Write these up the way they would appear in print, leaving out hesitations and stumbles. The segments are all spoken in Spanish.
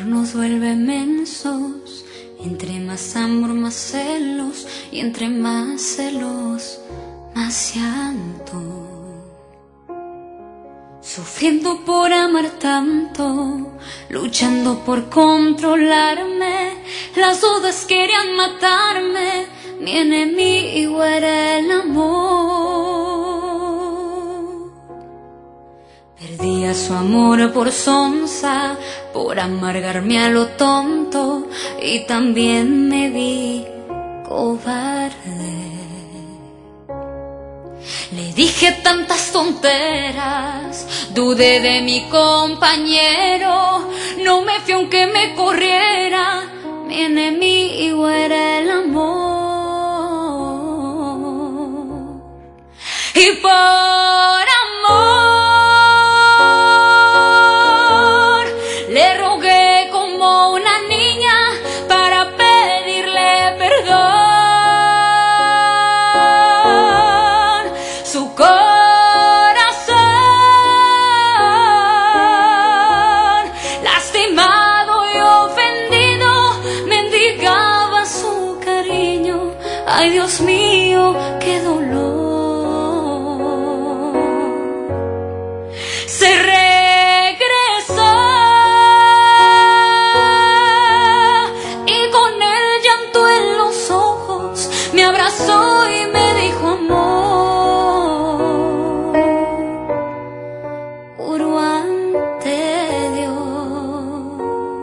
nos vuelve mensos. Entre más amor, más celos, y entre más celos, más llanto. Sufriendo por amar tanto, luchando por controlarme, las dudas querían matarme, mi enemigo era el amor. Perdía su amor por sonsa, por amargarme a lo tonto, y también me vi cobarde. Le dije tantas tonteras, dudé de mi compañero, no me fui aunque me corriera, mi enemigo era el amor. Y por amor le rogué como una niña para pedirle perdón. Su corazón, lastimado y ofendido, mendigaba su cariño. Ay, Dios mío, qué dolor. Se regresó y con el llanto en los ojos me abrazó y me dijo amor. Juro ante Dios,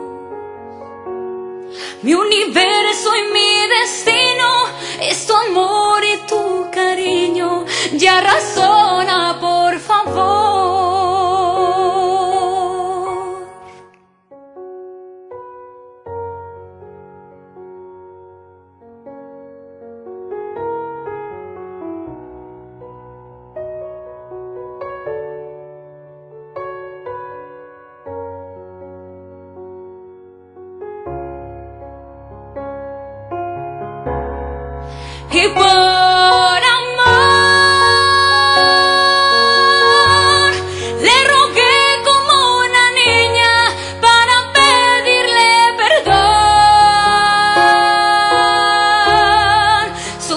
mi universo y mi destino es tu amor y tu cariño. Ya razona, por favor. Y por amor le rogué como una niña para pedirle perdón. Su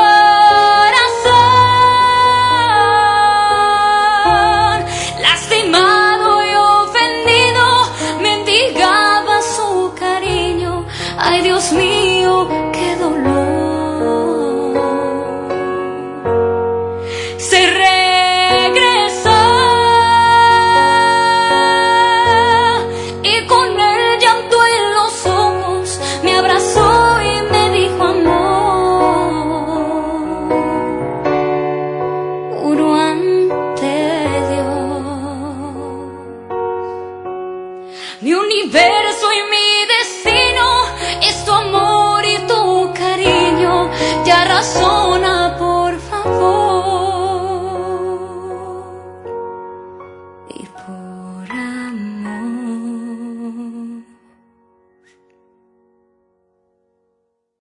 corazón, lastimado y ofendido, mendigaba su cariño. Ay, Dios mío, qué dolor. Se regresó y con